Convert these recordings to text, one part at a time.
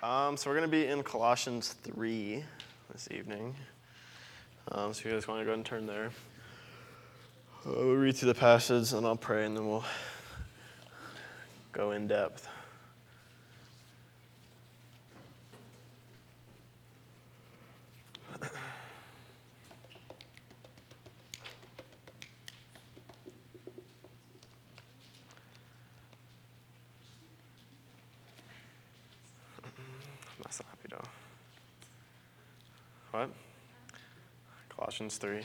So we're going to be in Colossians 3 this evening. So you guys want to go ahead and turn there. We'll read through the passage, and I'll pray, and then we'll go in depth. That's not happy though. What? Colossians 3.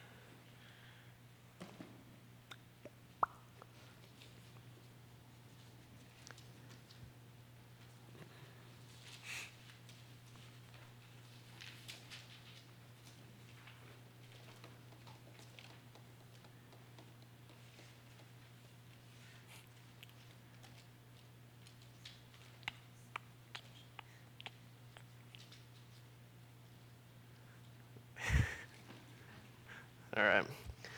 All right.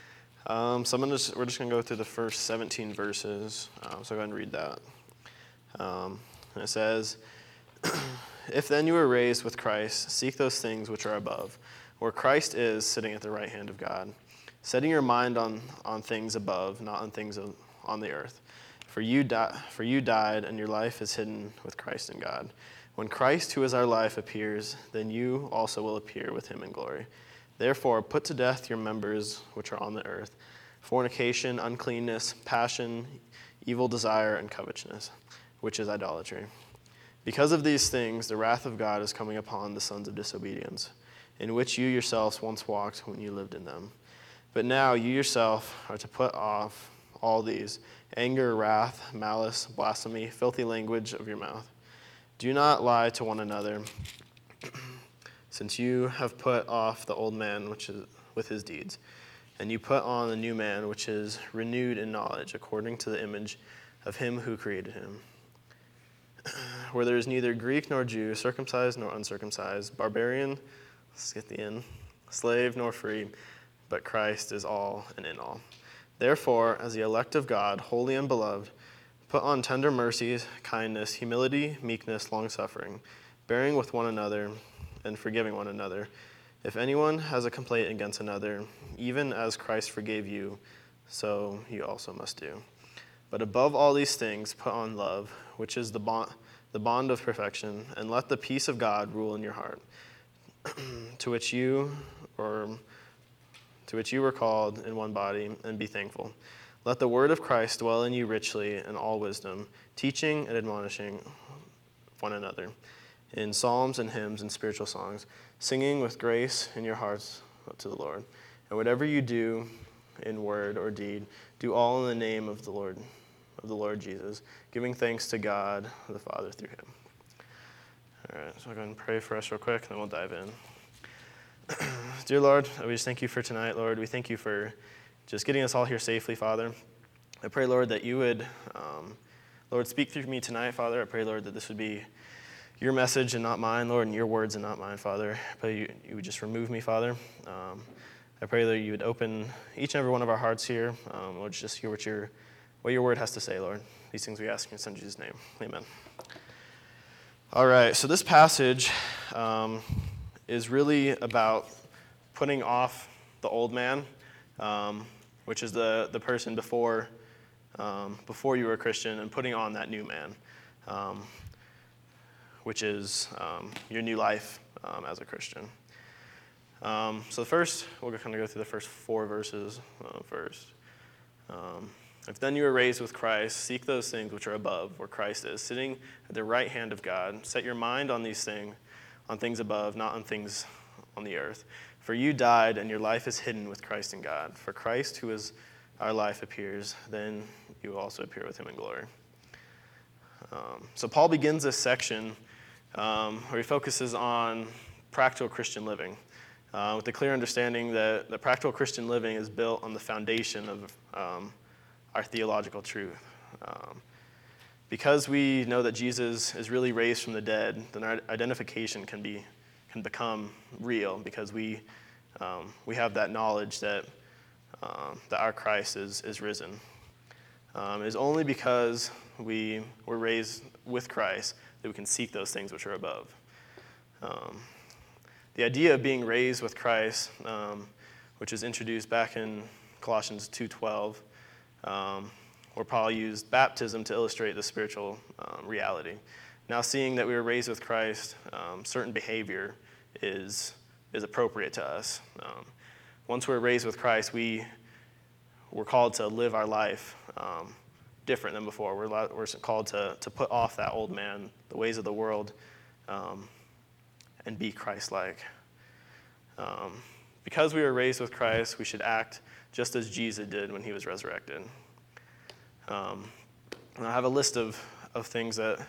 So we're just going to go through the first 17 verses. So go ahead and read that. And it says, "If then you were raised with Christ, seek those things which are above, where Christ is sitting at the right hand of God, setting your mind on things above, not on things on the earth. For you died, and your life is hidden with Christ in God. When Christ, who is our life, appears, then you also will appear with him in glory. Therefore, put to death your members which are on the earth, fornication, uncleanness, passion, evil desire, and covetousness, which is idolatry. Because of these things, the wrath of God is coming upon the sons of disobedience, in which you yourselves once walked when you lived in them. But now you yourself are to put off all these: anger, wrath, malice, blasphemy, filthy language of your mouth. Do not lie to one another, since you have put off the old man which is with his deeds, and you put on the new man which is renewed in knowledge according to the image of him who created him. Where there is neither Greek nor Jew, circumcised nor uncircumcised, barbarian, Scythian, slave nor free, but Christ is all and in all. Therefore, as the elect of God, holy and beloved, put on tender mercies, kindness, humility, meekness, long-suffering, bearing with one another and forgiving one another. If anyone has a complaint against another, even as Christ forgave you, so you also must do. But above all these things, put on love, which is the bond of perfection, and let the peace of God rule in your heart, to which you were called in one body, and be thankful. Let the word of Christ dwell in you richly in all wisdom, teaching and admonishing one another in psalms and hymns and spiritual songs, singing with grace in your hearts to the Lord. And whatever you do in word or deed, do all in the name of the Lord Jesus, giving thanks to God the Father through him." All right, so I'll go ahead and pray for us real quick, and then we'll dive in. Dear Lord, we just thank you for tonight, Lord. We thank you for just getting us all here safely, Father. I pray, Lord, that you would, Lord, speak through me tonight, Father. I pray, Lord, that this would be your message and not mine, Lord, and your words and not mine, Father. I pray you would just remove me, Father. I pray that you would open each and every one of our hearts here. Lord, just hear what your word has to say, Lord. These things we ask in your Son Jesus' name. Amen. All right, so this passage is really about putting off the old man, which is the person before you were a Christian, and putting on that new man, which is your new life as a Christian. So first, we'll kind of go through the first 4 verses first. "If then you are raised with Christ, seek those things which are above, where Christ is, sitting at the right hand of God. Set your mind on these things, on things above, not on things on the earth. For you died, and your life is hidden with Christ in God. For Christ, who is our life, appears, then you will also appear with him in glory." So Paul begins this section where he focuses on practical Christian living, with the clear understanding that the practical Christian living is built on the foundation of our theological truth. Because we know that Jesus is really raised from the dead, then our identification can become real, because we have that knowledge that our Christ is risen. It is only because we were raised with Christ that we can seek those things which are above. The idea of being raised with Christ, which is introduced back in Colossians 2:12, where Paul used baptism to illustrate the spiritual reality. Now, seeing that we were raised with Christ, certain behavior is appropriate to us. Once we're raised with Christ, we're called to live our life different than before. We're called to put off that old man, the ways of the world, and be Christ-like. Because we were raised with Christ, we should act just as Jesus did when he was resurrected. And I have a list of things that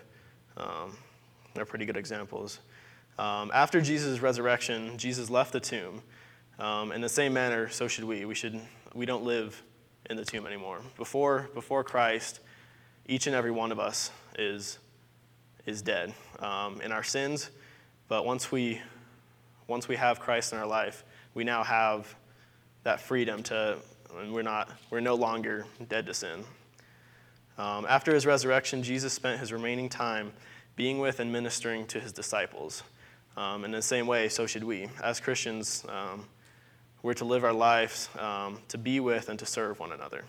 are pretty good examples. After Jesus' resurrection, Jesus left the tomb. In the same manner, so should we. We don't live in the tomb anymore. Before Christ, each and every one of us is dead in our sins. But once we have Christ in our life, we now have that freedom and we're no longer dead to sin. After his resurrection, Jesus spent his remaining time being with and ministering to his disciples. In the same way, so should we. As Christians, we're to live our lives to be with and to serve one another.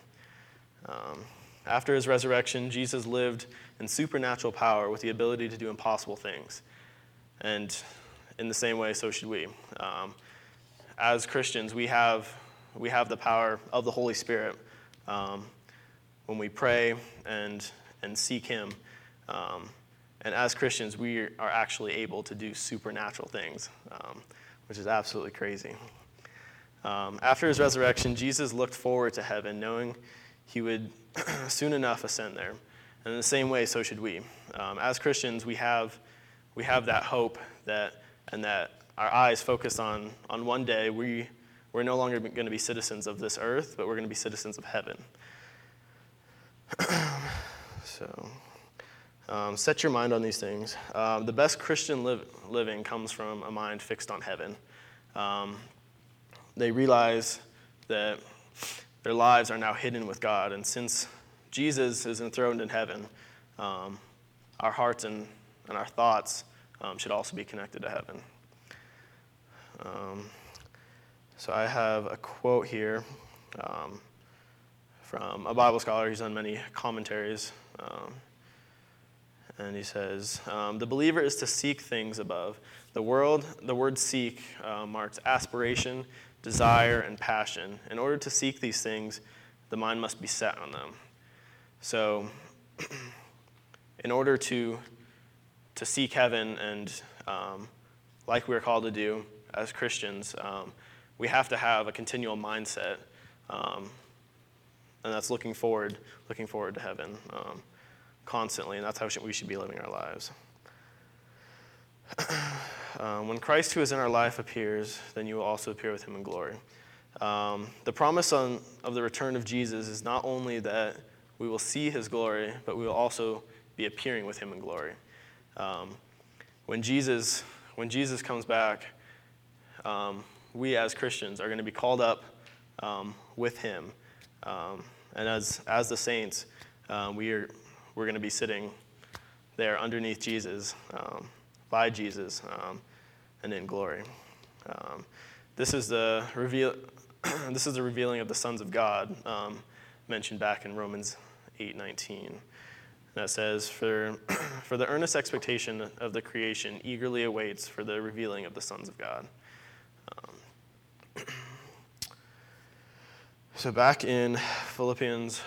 After his resurrection, Jesus lived in supernatural power with the ability to do impossible things. And in the same way, so should we. As Christians, we have the power of the Holy Spirit when we pray and seek him. And as Christians, we are actually able to do supernatural things, which is absolutely crazy. After his resurrection, Jesus looked forward to heaven, knowing he would soon enough ascend there. And in the same way, so should we. As Christians, we have that hope that our eyes focus on one day we're no longer going to be citizens of this earth, but we're going to be citizens of heaven. Set your mind on these things. The best Christian living comes from a mind fixed on heaven. They realize that their lives are now hidden with God, and since Jesus is enthroned in heaven, our hearts and our thoughts should also be connected to heaven. So I have a quote here from a Bible scholar. He's done many commentaries. And he says, the believer is to seek things above. The word seek marks aspiration, desire, and passion. In order to seek these things, the mind must be set on them. So in order to seek heaven and like we're called to do as Christians, we have to have a continual mindset, and that's looking forward to heaven constantly, and that's how we should be living our lives. When Christ, who is in our life, appears, then you will also appear with him in glory. The promise of the return of Jesus is not only that we will see his glory, but we will also be appearing with him in glory. When Jesus comes back, we as Christians are going to be called up with him, and as the saints, we're going to be sitting there underneath Jesus, by Jesus, and in glory. This is the revealing of the sons of God mentioned back in Romans 8:19. And it says, for the earnest expectation of the creation eagerly awaits for the revealing of the sons of God. So back in Philippians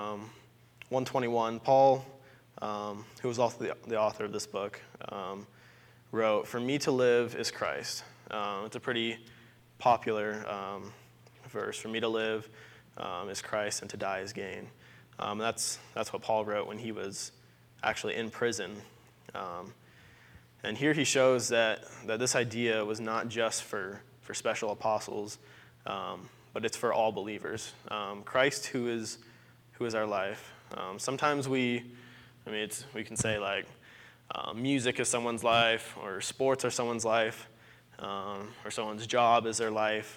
1:21, Paul, who was also the author of this book, wrote, "For me to live is Christ." It's a pretty popular verse. For me to live is Christ, and to die is gain. That's what Paul wrote when he was actually in prison. And here he shows that this idea was not just for special apostles, but it's for all believers. Christ, who is our life. Sometimes we can say like music is someone's life, or sports are someone's life, or someone's job is their life.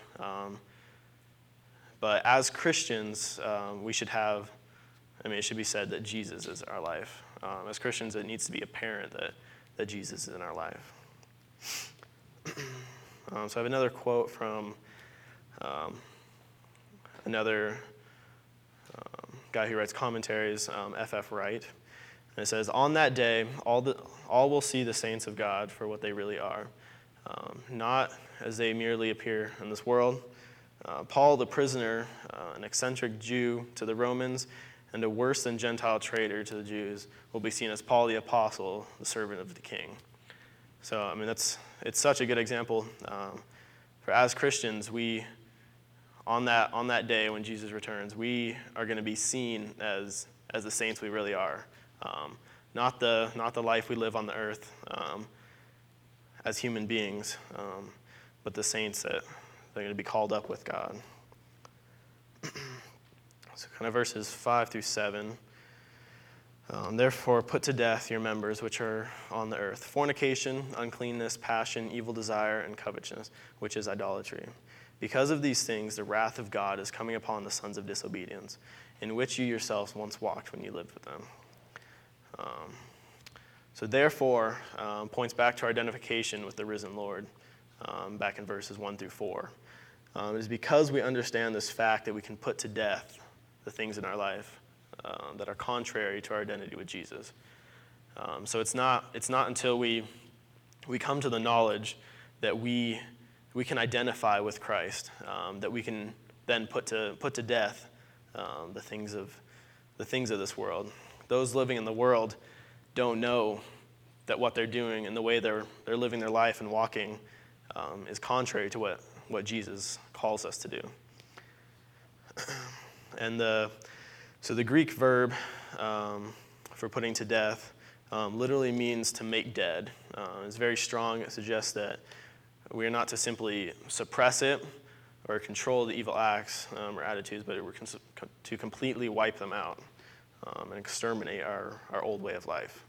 But as Christians, we should have. It should be said that Jesus is our life. As Christians, it needs to be apparent that Jesus is in our life. So I have another quote from another guy who writes commentaries, F.F. Wright. And it says, "On that day, all will see the saints of God for what they really are, not as they merely appear in this world. Paul the prisoner, an eccentric Jew to the Romans, and a worse than Gentile traitor to the Jews, will be seen as Paul the apostle, the servant of the king." So, I mean, it's such a good example. For as Christians, we, on that day when Jesus returns, we are going to be seen as the saints we really are. Not the life we live on the earth as human beings, but the saints that they're going to be called up with God. So kind of verses 5 through 7. "Therefore put to death your members which are on the earth: fornication, uncleanness, passion, evil desire, and covetousness, which is idolatry. Because of these things the wrath of God is coming upon the sons of disobedience, in which you yourselves once walked when you lived with them." So therefore points back to our identification with the risen Lord, back in verses 1 through 4. It is because we understand this fact that we can put to death the things in our life that are contrary to our identity with Jesus. So it's not until we come to the knowledge that we can identify with Christ that we can then put to death the things of this world. Those living in the world don't know that what they're doing and the way they're living their life and walking is contrary to what Jesus calls us to do. And so the Greek verb for putting to death literally means to make dead. It's very strong. It suggests that we are not to simply suppress it or control the evil acts or attitudes, but we're to completely wipe them out and exterminate our old way of life.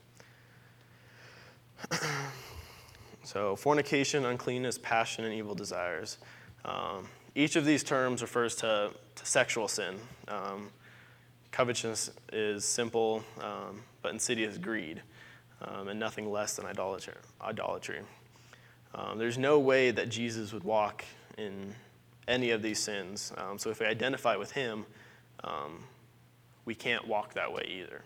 So fornication, uncleanness, passion, and evil desires. Each of these terms refers to sexual sin. Covetousness is simple but insidious greed, and nothing less than idolatry. There's no way that Jesus would walk in any of these sins. So if we identify with him, we can't walk that way either.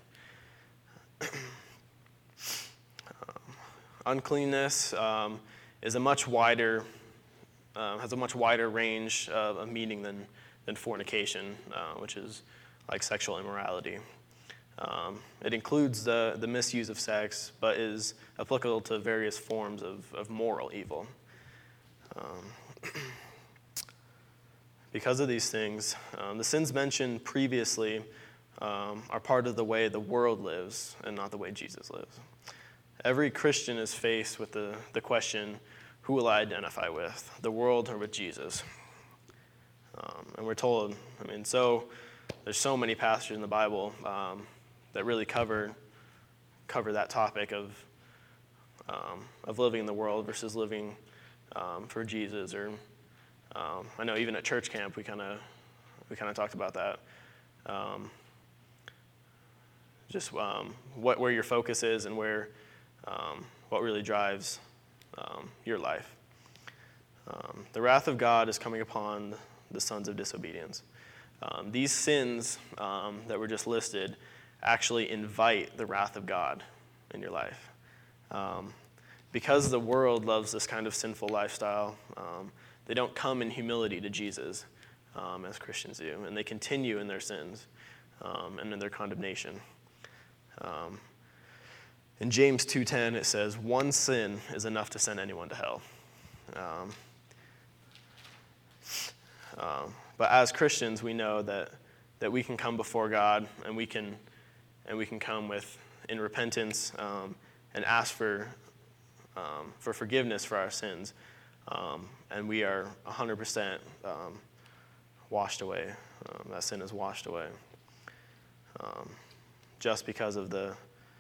Uncleanness is a much wider has a much wider range of meaning than fornication, which is like sexual immorality. It includes the misuse of sex, but is applicable to various forms of moral evil. Because of these things, the sins mentioned previously are part of the way the world lives and not the way Jesus lives. Every Christian is faced with the question, who will I identify with, the world or with Jesus? And we're told, there's so many passages in the Bible that really cover that topic of living in the world versus living for Jesus. Or I know even at church camp we kind of talked about that. Where your focus is and what really drives your life. The wrath of God is coming upon the sons of disobedience. These sins that were just listed actually invite the wrath of God in your life. Because the world loves this kind of sinful lifestyle, they don't come in humility to Jesus as Christians do, and they continue in their sins and in their condemnation. In James 2:10, it says, "One sin is enough to send anyone to hell." But as Christians, we know that we can come before God and we can come in repentance and ask for forgiveness for our sins, and we are 100% washed away. That sin is washed away, just because of the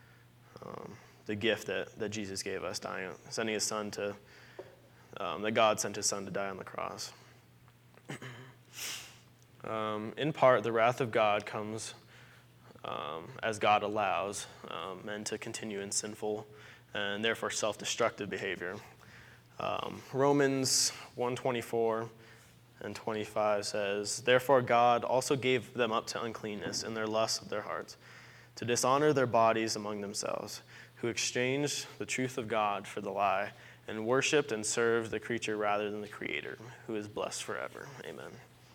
gift that Jesus gave us, sending his son that God sent his son to die on the cross. In part, the wrath of God comes as God allows men to continue in sinful and therefore self-destructive behavior. Romans 1:24 and 25 says, "Therefore God also gave them up to uncleanness in their lusts of their hearts, to dishonor their bodies among themselves, who exchanged the truth of God for the lie, and worshipped and served the creature rather than the Creator, who is blessed forever." Amen.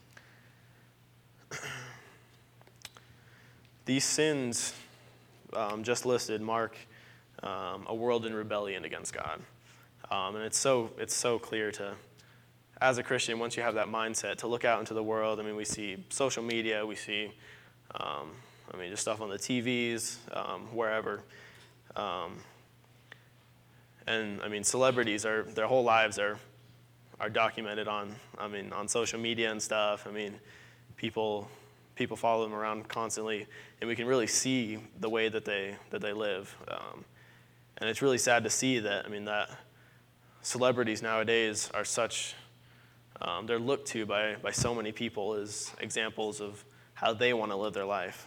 These sins just listed mark a world in rebellion against God. And it's so clear to, as a Christian, once you have that mindset, to look out into the world. I mean, we see social media, we see, just stuff on the TVs, wherever. Celebrities their whole lives are documented on social media and stuff. I mean, people follow them around constantly, and we can really see the way that they live. And it's really sad to see that. That celebrities nowadays are such. They're looked to by so many people as examples of how they want to live their life.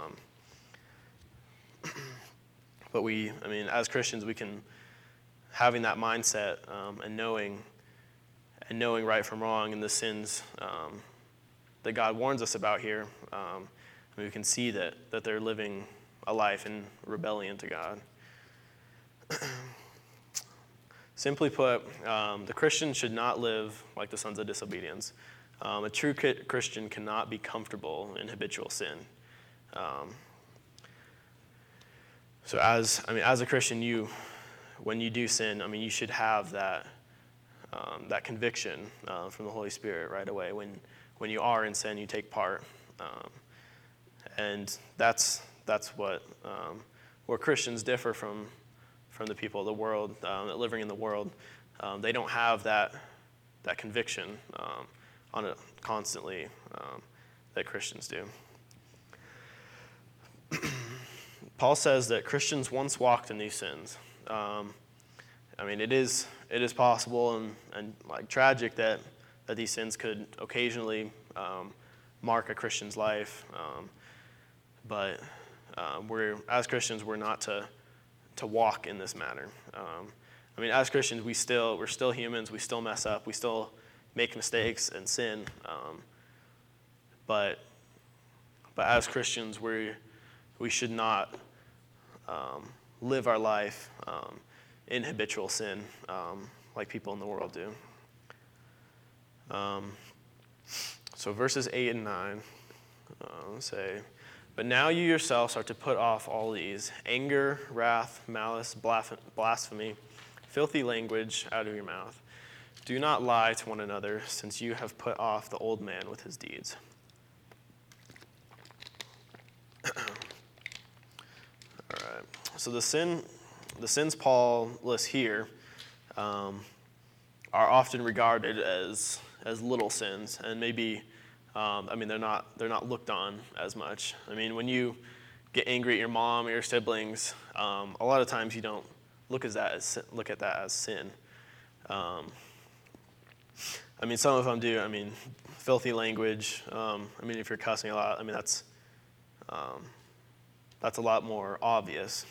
But as Christians, we can, having that mindset and knowing right from wrong and the sins that God warns us about here, we can see that they're living a life in rebellion to God. Simply put, the Christian should not live like the sons of disobedience. A true Christian cannot be comfortable in habitual sin. So as a Christian, when you do sin, you should have that conviction from the Holy Spirit right away. When you are in sin, you take part, and that's where Christians differ from the people of the world that living in the world. They don't have that conviction on it constantly that Christians do. Paul says that Christians once walked in these sins. It is possible and like tragic that these sins could occasionally mark a Christian's life, but as Christians we're not to walk in this manner. As Christians we're still humans. We still mess up. We still make mistakes and sin. But as Christians we should not live our life in habitual sin like people in the world do. So verses 8 and 9 say, "But now you yourselves are to put off all these: anger, wrath, malice, blasphemy, filthy language out of your mouth. Do not lie to one another, since you have put off the old man with his deeds." All right. So the sins Paul lists here are often regarded as little sins, and maybe they're not looked on as much. When you get angry at your mom or your siblings, a lot of times you don't look at that as sin. Some of them do. Filthy language. If you're cussing a lot, that's a lot more obvious.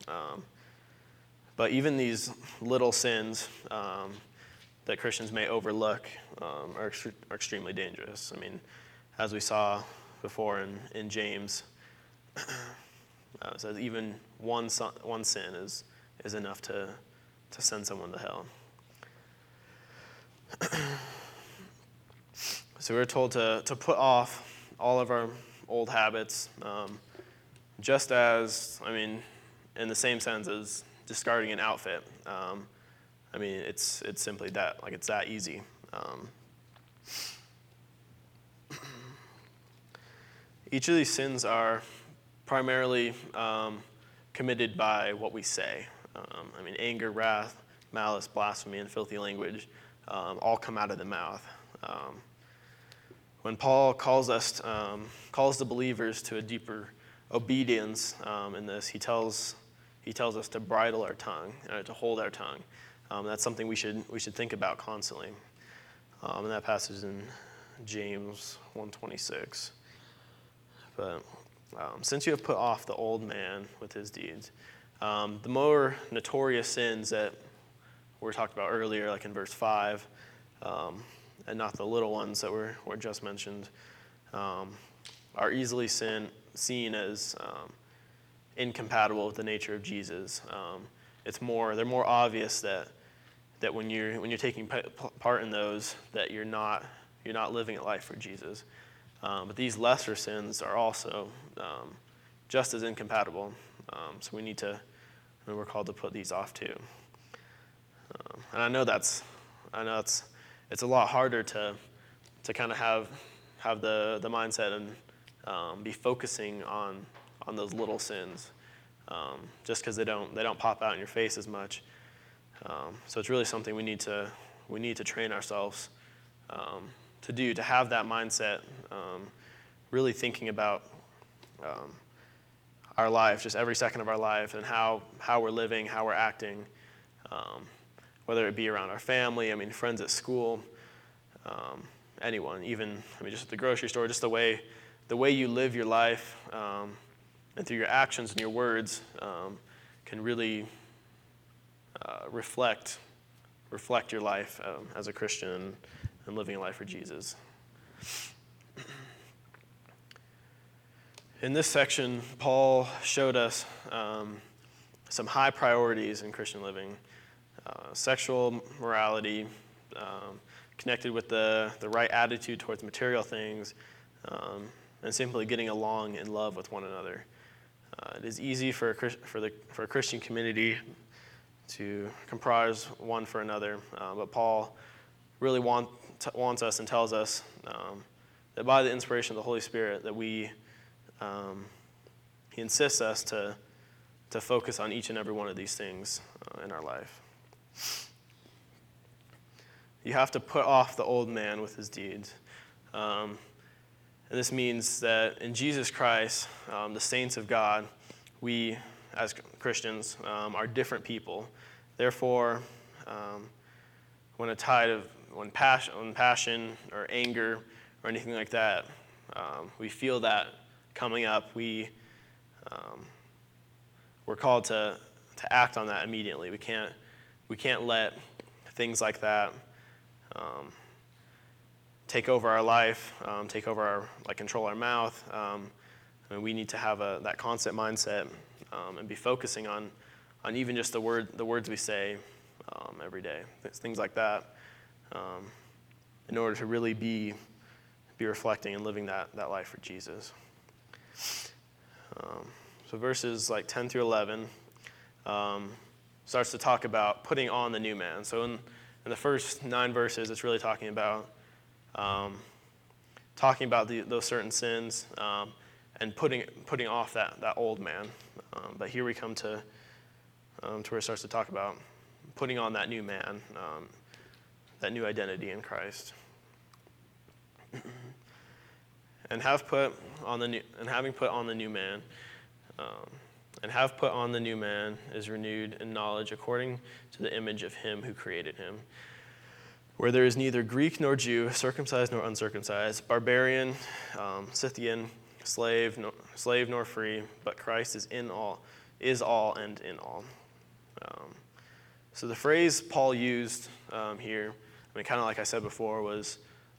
But even these little sins that Christians may overlook are extremely dangerous. As we saw before in James, it says even one sin is enough to send someone to hell. So we're told to put off all of our old habits, just as, in the same sense as discarding an outfit. It's simply that, it's that easy. Each of these sins are primarily committed by what we say. Anger, wrath, malice, blasphemy, and filthy language all come out of the mouth. When Paul calls the believers to a deeper obedience in this, he tells us to bridle our tongue, to hold our tongue. That's something we should think about constantly. And that passage in James 1:26. But since you have put off the old man with his deeds. The more notorious sins that we talked about earlier, like in verse 5, and not the little ones that were just mentioned, are easily seen as incompatible with the nature of Jesus. They're more obvious that when you're taking part in those, that you're not living a life for Jesus. But these lesser sins are also just as incompatible. So we're called to put these off too. And I know it's a lot harder to kind of have the mindset and be focusing on those little sins, just because they don't pop out in your face as much. So it's really something we need to train ourselves to have that mindset, really thinking about our life, just every second of our life, and how we're living, how we're acting, whether it be around our family, friends at school, anyone, even just at the grocery store, just the way you live your life, and through your actions and your words, can really reflect your life as a Christian and living a life for Jesus. In this section, Paul showed us some high priorities in Christian living: sexual morality, connected with the right attitude towards material things, and simply getting along in love with one another. It is easy for a Christian community to comprise one for another, but Paul really wants us and tells us that by the inspiration of the Holy Spirit, that he insists us to focus on each and every one of these things in our life. You have to put off the old man with his deeds. And this means that in Jesus Christ, the saints of God, we as Christians are different people. Therefore, when passion or anger or anything like that, we feel that coming up, we're called to act on that immediately. We can't let things like that take over our life, control our mouth. We need to have that constant mindset and be focusing on even just the words we say every day, things like that, in order to really be reflecting and living that life for Jesus. So verses 10 through 11 starts to talk about putting on the new man. So in the first 9 verses, it's really talking about those certain sins and putting off that old man. But here we come to where it starts to talk about putting on that new man, that new identity in Christ. And having put on the new man, and have put on the new man is renewed in knowledge according to the image of him who created him, where there is neither Greek nor Jew, circumcised nor uncircumcised, barbarian, Scythian, slave nor free, but Christ is all and in all. So the phrase Paul used here, kind of like I said before, was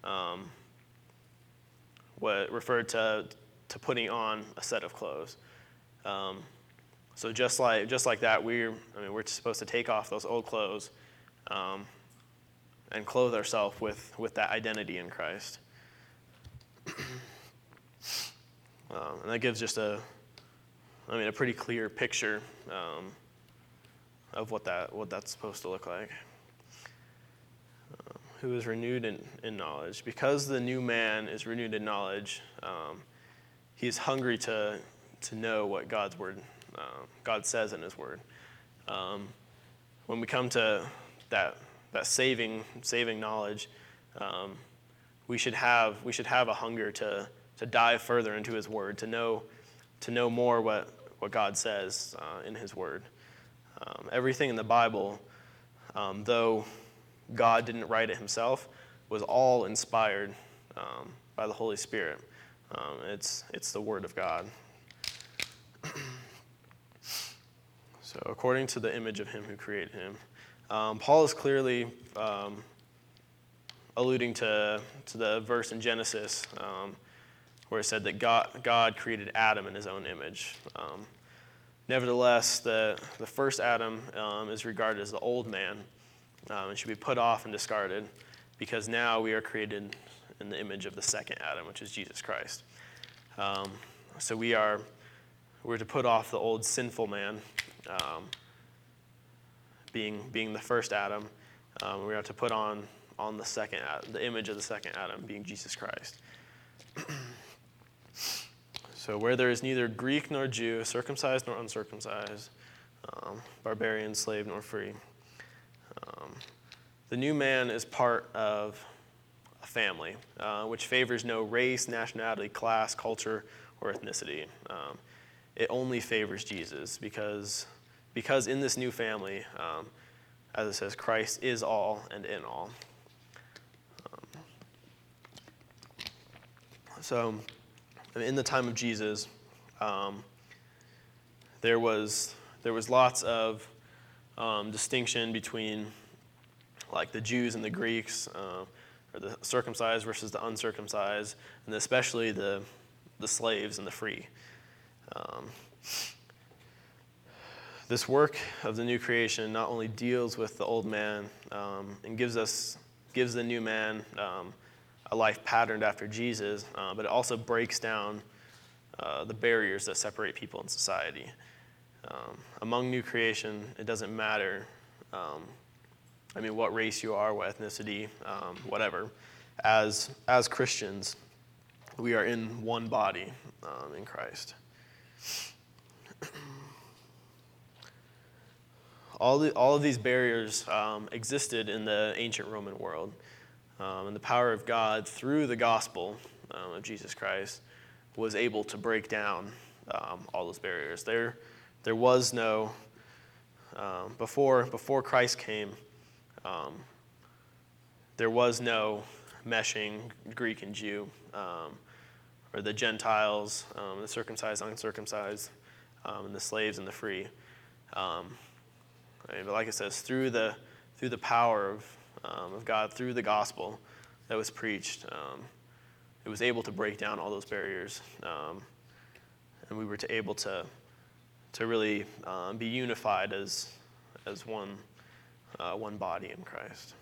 what referred to putting on a set of clothes. So just like that, we're supposed to take off those old clothes and clothe ourselves with that identity in Christ. And that gives just a pretty clear picture of what that's supposed to look like. Who is renewed in knowledge. Because the new man is renewed in knowledge, he is hungry to know what God's word, God says in his word. When we come to that saving knowledge, we should have a hunger to dive further into his word, to know more what God says in his word. Everything in the Bible, though God didn't write it himself, was all inspired by the Holy Spirit. It's the word of God. So according to the image of him who created him. Paul is clearly alluding to the verse in Genesis where it said that God created Adam in his own image. Nevertheless, the first Adam is regarded as the old man and should be put off and discarded because now we are created in the image of the second Adam, which is Jesus Christ. So we're to put off the old sinful man, being the first Adam. We are to put on the second, the image of the second Adam, being Jesus Christ. So where there is neither Greek nor Jew, circumcised nor uncircumcised, barbarian, slave nor free, the new man is part of a family, which favors no race, nationality, class, culture, or ethnicity. It only favors Jesus because in this new family, as it says, Christ is all and in all. So in the time of Jesus, there was lots of distinction between like the Jews and the Greeks, or the circumcised versus the uncircumcised, and especially the slaves and the free. This work of the new creation not only deals with the old man and gives the new man a life patterned after Jesus, but it also breaks down the barriers that separate people in society. Among new creation, it doesn't matter what race you are, what ethnicity, whatever. As Christians, we are in one body in Christ. All of these barriers existed in the ancient Roman world. And the power of God through the gospel of Jesus Christ was able to break down all those barriers. There was no, before Christ came, there was no meshing Greek and Jew, or the Gentiles, the circumcised, uncircumcised, and the slaves and the free. But like it says, through the power of God, through the gospel that was preached, it was able to break down all those barriers, and we were able to really be unified as one body in Christ.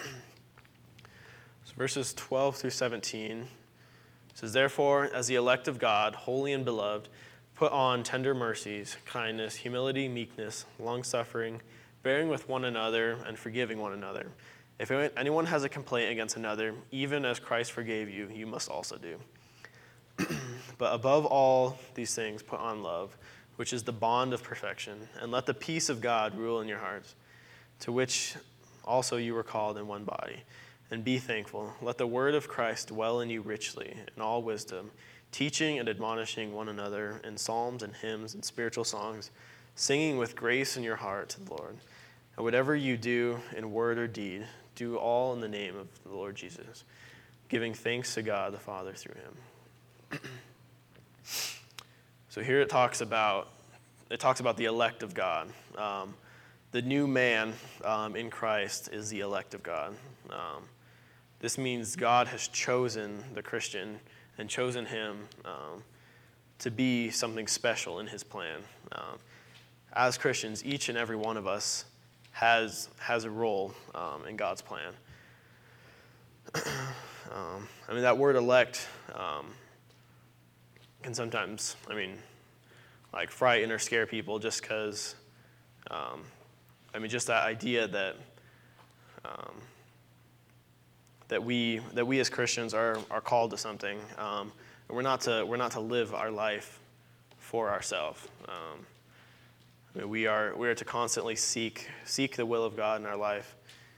So verses 12 through 17 says, "Therefore, as the elect of God, holy and beloved, put on tender mercies, kindness, humility, meekness, long-suffering, bearing with one another, and forgiving one another. If anyone has a complaint against another, even as Christ forgave you, you must also do. But above all these things, put on love, which is the bond of perfection, and let the peace of God rule in your hearts, to which also you were called in one body. And be thankful. Let the word of Christ dwell in you richly, in all wisdom, teaching and admonishing one another in psalms and hymns and spiritual songs, singing with grace in your heart to the Lord. And whatever you do in word or deed, do all in the name of the Lord Jesus, giving thanks to God the Father through him." So here it talks about the elect of God. The new man in Christ is the elect of God. This means God has chosen the Christian and chosen him to be something special in his plan. As Christians, each and every one of us has a role in God's plan. That word elect can sometimes, frighten or scare people just because, just that idea that we as Christians are called to something. And we're not to live our life for ourselves. We are to constantly seek the will of God in our life,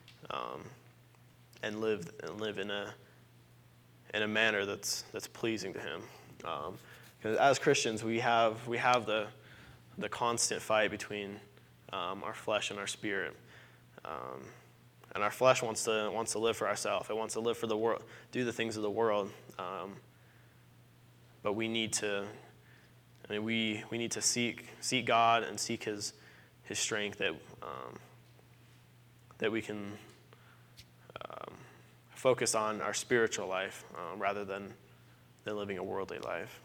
and live in a manner that's pleasing to Him. Because as Christians, we have the constant fight between our flesh and our spirit. And our flesh wants to live for ourselves. It wants to live for the world, do the things of the world. But we need to I mean, we need to seek God and seek His strength that we can focus on our spiritual life rather than living a worldly life.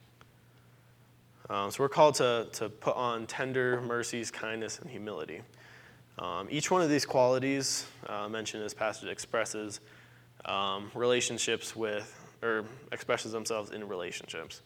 So we're called to put on tender mercies, kindness, and humility. Each one of these qualities mentioned in this passage expresses relationships with, or expresses themselves in relationships.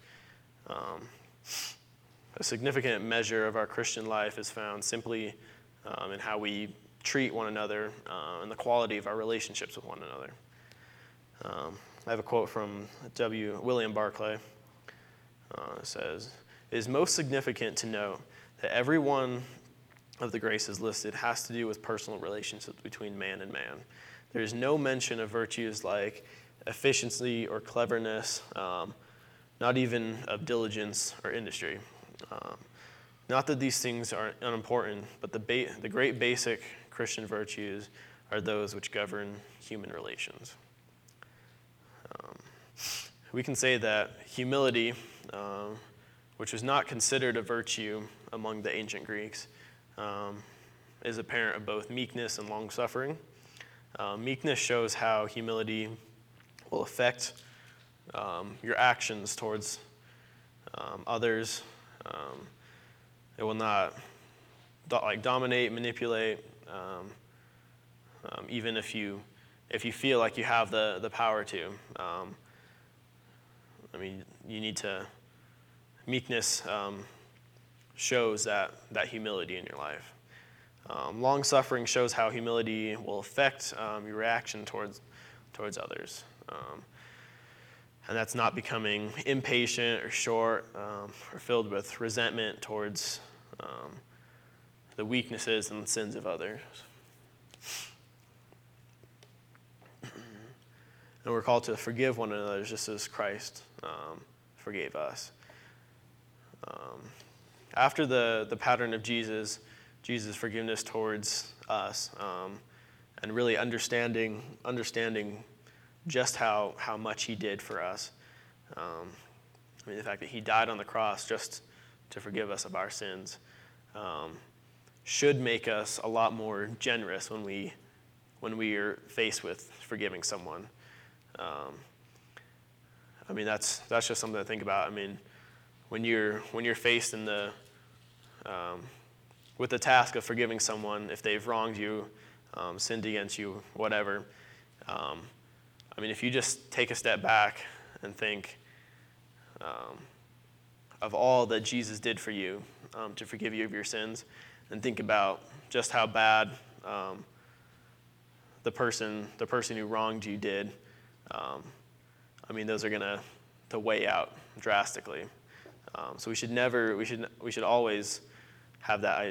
A significant measure of our Christian life is found simply in how we treat one another and the quality of our relationships with one another. I have a quote from William Barclay. It says, "It is most significant to note that every one of the graces listed has to do with personal relationships between man and man. There is no mention of virtues like efficiency or cleverness, not even of diligence or industry. Not that these things are unimportant, but the great basic Christian virtues are those which govern human relations." We can say that humility, which was not considered a virtue among the ancient Greeks, is a parent of both meekness and long-suffering. Meekness shows how humility will affect your actions towards others. It will not dominate, manipulate, even if you feel like you have the power to. You need to. Meekness shows that humility in your life. Long-suffering shows how humility will affect your reaction towards others. And that's not becoming impatient or short or filled with resentment towards the weaknesses and sins of others. And we're called to forgive one another just as Christ forgave us. After the pattern of Jesus' forgiveness towards us, and really understanding just how much He did for us. The fact that He died on the cross just to forgive us of our sins should make us a lot more generous when we are faced with forgiving someone. That's just something to think about. When you're faced with the task of forgiving someone, if they've wronged you, sinned against you, whatever, if you just take a step back and think of all that Jesus did for you to forgive you of your sins, and think about just how bad the person who wronged you did, those are going to weigh out drastically. So we should always have that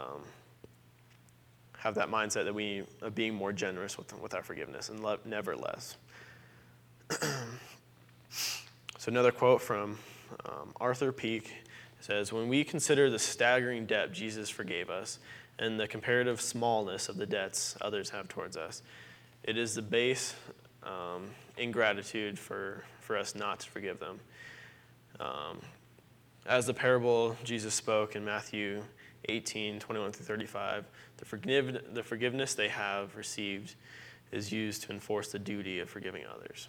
mindset that we of being more generous with our forgiveness and never less. So another quote from Arthur Peake says, "When we consider the staggering debt Jesus forgave us and the comparative smallness of the debts others have towards us, it is the base ingratitude for us not to forgive them." As the parable Jesus spoke in Matthew 18:21-35, the forgiveness they have received is used to enforce the duty of forgiving others.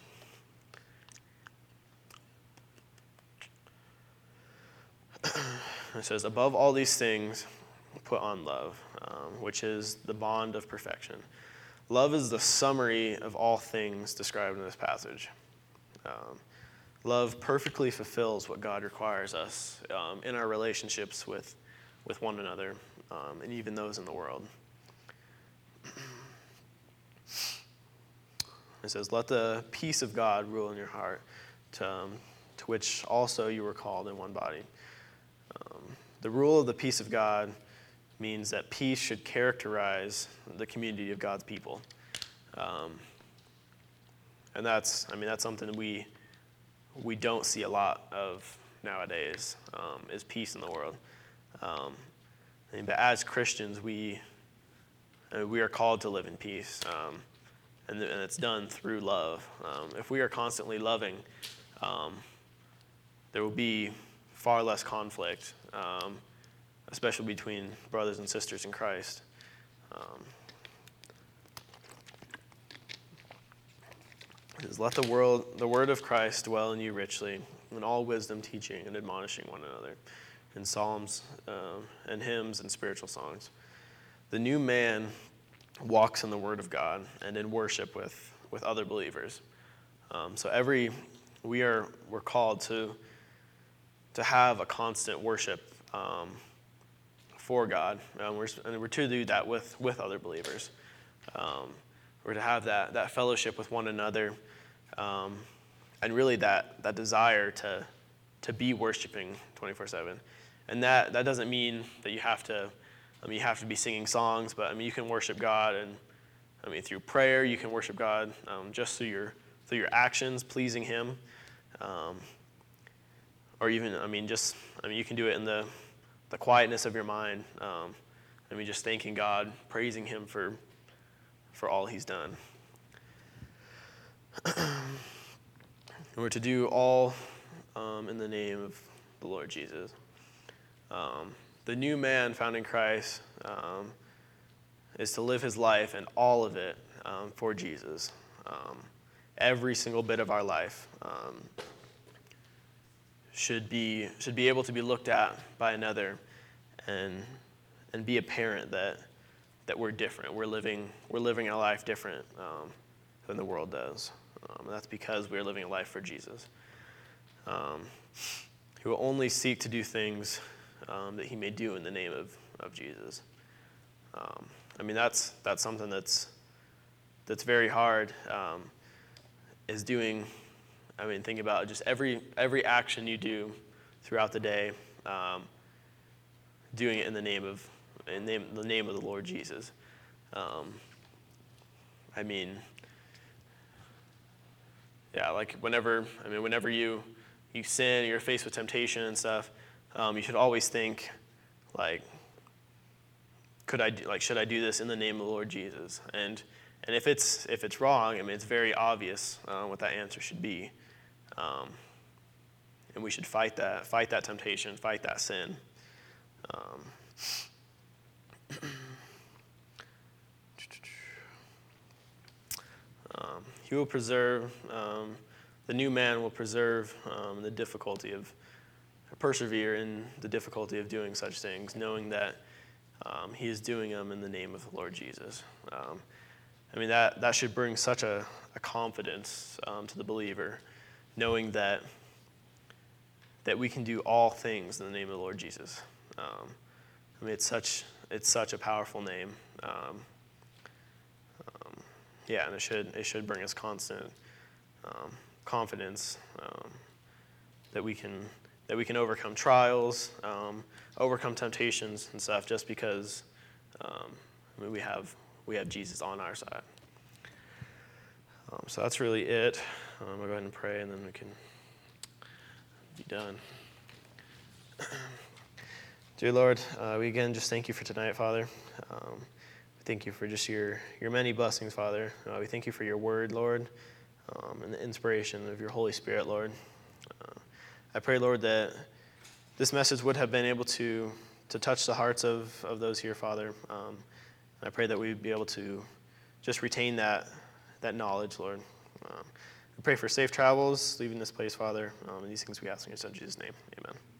It says, "Above all these things, put on love, which is the bond of perfection." Love is the summary of all things described in this passage. Love perfectly fulfills what God requires us in our relationships with one another, and even those in the world. It says, "Let the peace of God rule in your heart, to which also you were called in one body." The rule of the peace of God means that peace should characterize the community of God's people. And that's something we don't see a lot of nowadays, is peace in the world. But as Christians, we are called to live in peace, and it's done through love. If we are constantly loving, there will be far less conflict, especially between brothers and sisters in Christ. It says, let the word of Christ dwell in you richly, in all wisdom, teaching and admonishing one another, in psalms and hymns and spiritual songs. The new man walks in the word of God and in worship with other believers. So we're called to have a constant worship for God, and we're to do that with other believers. We're to have that fellowship with one another, and really that desire to be worshiping 24/7. And that doesn't mean that you have to be singing songs, but you can worship God, and through prayer you can worship God just through your actions, pleasing Him, or even you can do it in the quietness of your mind. Just thanking God, praising Him for all He's done. We're to do all in the name of the Lord Jesus. The new man found in Christ is to live his life and all of it for Jesus. Every single bit of our life should be able to be looked at by another and be apparent that we're different. We're living our life different than the world does. And that's because we're living a life for Jesus. He will only seek to do things that he may do in the name of Jesus. That's something that's very hard. Is doing. Think about just every action you do throughout the day, doing it in the name of the Lord Jesus. Whenever you sin, you're faced with temptation and stuff, you should always think, should I do this in the name of the Lord Jesus? And if it's wrong, it's very obvious what that answer should be, and we should fight that temptation, fight that sin. He will preserve. The new man will persevere in the difficulty of doing such things, knowing that he is doing them in the name of the Lord Jesus. That should bring such a confidence to the believer, knowing that we can do all things in the name of the Lord Jesus. It's such a powerful name. And it should bring us constant confidence that we can overcome trials, overcome temptations and stuff, just because we have Jesus on our side. So that's really it. I'll go ahead and pray, and then we can be done. Dear Lord, we again just thank you for tonight, Father. We thank you for just your many blessings, Father. We thank you for your word, Lord, and the inspiration of your Holy Spirit, Lord. I pray, Lord, that this message would have been able to touch the hearts of those here, Father. And I pray that we'd be able to just retain that knowledge, Lord. We pray for safe travels, leaving this place, Father. And these things we ask in your Son, Jesus' name. Amen.